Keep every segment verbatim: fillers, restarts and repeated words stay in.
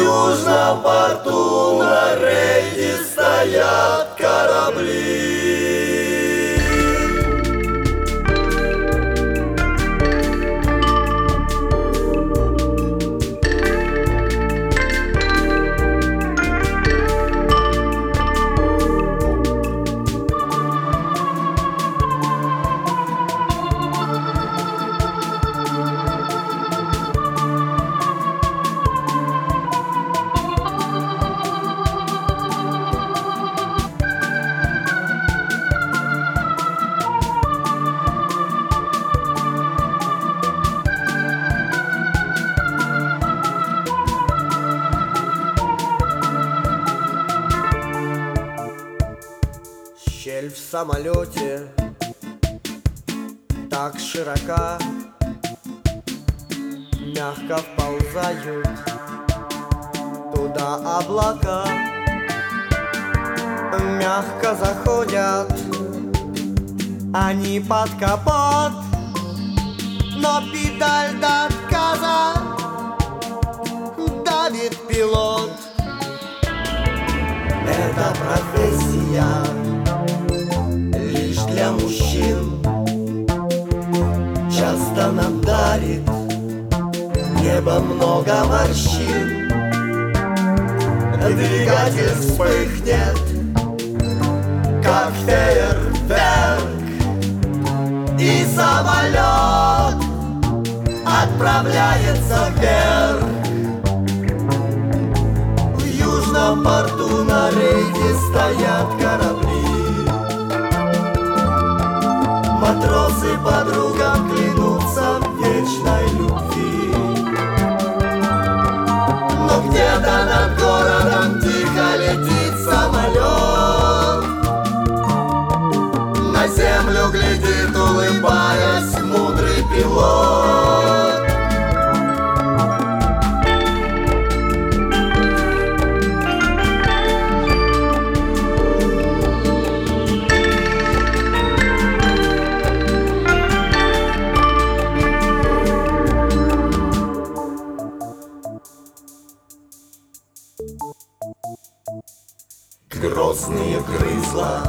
южном порту на рейде стоят корабли. Щель в самолете так широка, мягко вползают туда облака, мягко заходят они под капот, но педаль до отказа давит пилот. Это профессия лишь для мужчин, часто нам дарит небо много морщин. Двигатель вспыхнет, как фейерверк, и самолет отправляется вверх. В южном порту на рейде стоят корабли. Матросы подругам клянутся в вечной любви. Но где-то над городом тихо летит самолет. На землю глядит, улыбаясь, мудрый пилот. Грозные грызла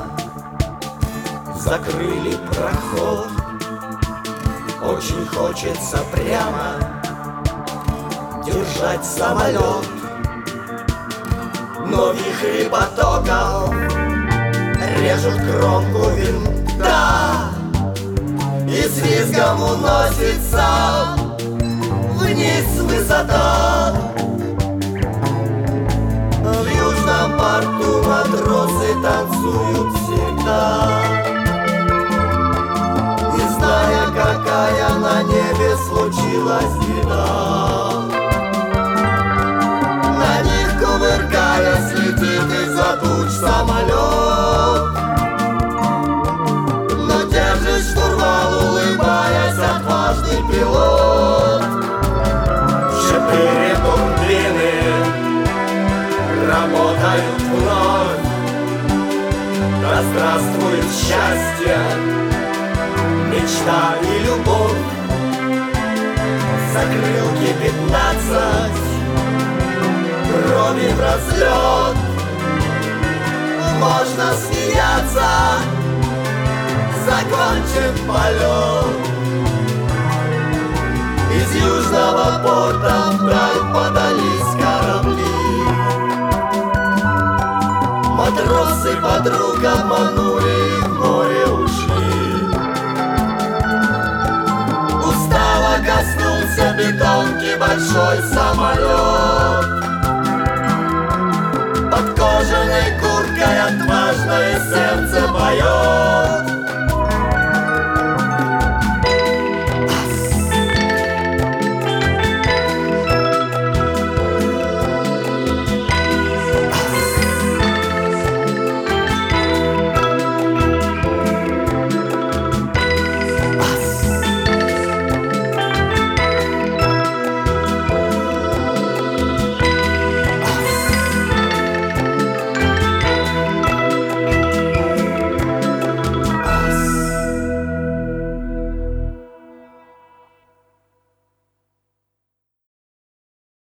закрыли проход. Очень хочется прямо держать самолет, но вихри потоков режут кромку винта, и с визгом уносится вниз высота. В южном порту матросы танцуют всегда, не зная, какая на небе случилась беда. На них, кувыркаясь, летит из-за туч самолет, но держит штурвал, улыбаясь, отважный пилот. Четыре турбины работают вновь. Да здравствует счастье, мечта и любовь. Закрылки пятнадцать, крови в разлет. Можно смеяться, закончен полет. Из южного порта вдаль подались корабли. Матросы подруг обманули, в море ушли. Устало коснулся бетонки большой самолет. Под кожаной курткой отважное сердце поет.